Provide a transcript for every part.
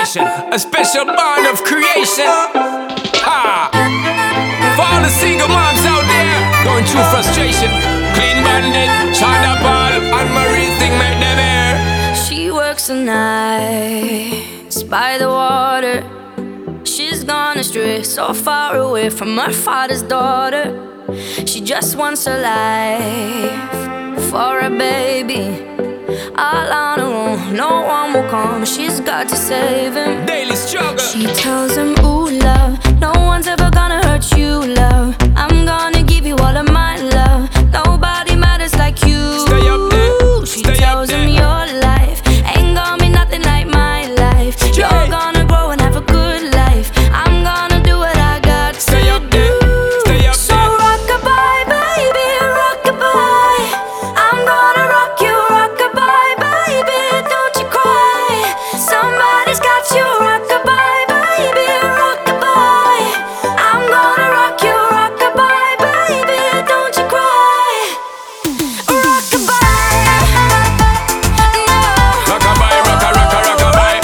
frustration, a special bond of creation. Ha! For all the single moms out there going through frustration, Clean Bandit, China Paul, and Marie thing make them air. She works the nights by the water. She's gone astray, so far away from her father's daughter. She just wants a life for a baby. All on her own, no one will come. She's got to save him. Daily struggle. She tells him, ooh, love, no one's ever gonna hurt you, love. I'm gonna give you all of my love. Nobody matters like you. Stay up there. She Stay tells up there. him your life ain't gonna be nothing like my life. You're gonna grow and have a good life. I'm gonna do what I got to Stay up do. there. Stay up So there. rock-a-bye, baby, rock-a-bye. I'm gonna rock you, rock-a-bye, baby, don't you cry. Somebody's got you, rock-a-bye, baby, rock-a-bye. I'm gonna rock you, rock-a-bye, baby, don't you cry. Rock-a-bye, no. Rock-a-bye, rock-a-rock-a, rock-a-bye.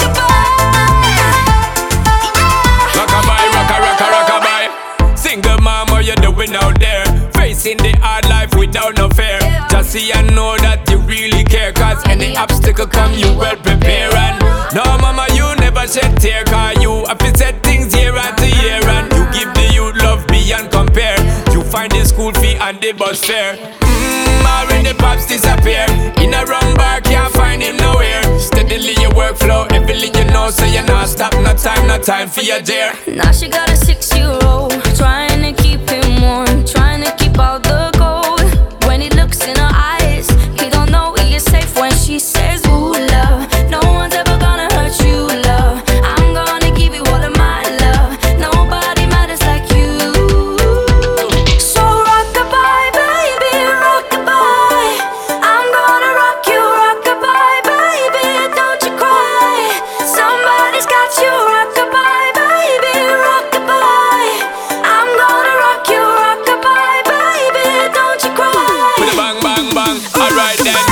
Rock-a-bye, rock-a-rock-a, rock-a-bye. Single mom, what you doing out there? Facing the hard life without no fear. Just see and know that you really care. Cause any obstacle come, you well prepare. And no mama, you never shed tear. Cause you have to set things year after year. And you give the youth love beyond compare. You find the school fee and the bus fare. When the pops disappear, in a wrong bar, can't find him nowhere. Steadily your workflow, everything you know, so you're not stop, no time for your dear. Now she got a 6-year-old, trying to keep him warm, trying to keep out the cold. When he looks in her eyes, he don't know he is safe when she says, ooh, love, no one's ever gonna hurt you, love. I'm gonna give you all of my love. Nobody matters like you. So rock-a-bye, baby, rock-a-bye. I'm gonna rock you, rock-a-bye, baby, don't you cry. Somebody's got you, rock-a-bye, baby, rock-a-bye. I'm gonna rock you, rock-a-bye, baby, don't you cry. With a bang, bang, bang, alright then. No.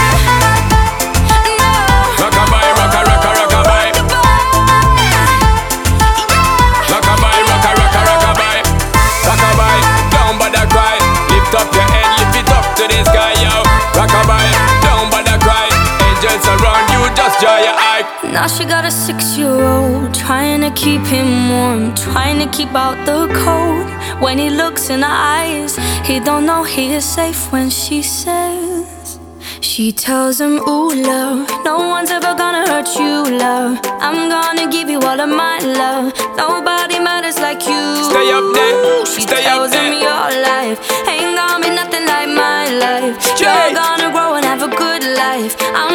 Rock-a-bye, rock-a-rock-a, rock-a-bye. Rock-a-bye, rock-a-rock-a, rock-a-bye. Rock-a-bye, don't bother cry. Lift up your head, lift it up to the sky, yo. Rock-a-bye, don't bother cry. Angels around you, just dry your eye. Now she got a 6-year-old, trying to keep him warm, trying to keep out the cold. When he looks in her eyes, he don't know he is safe when she says. She tells him, ooh, love, no one's ever gonna hurt you, love. I'm gonna give you all of my love. Nobody matters like you. Stay up there. She Stay up tells him there. your life ain't gonna be nothing like my life. You're gonna grow and have a good life. I'm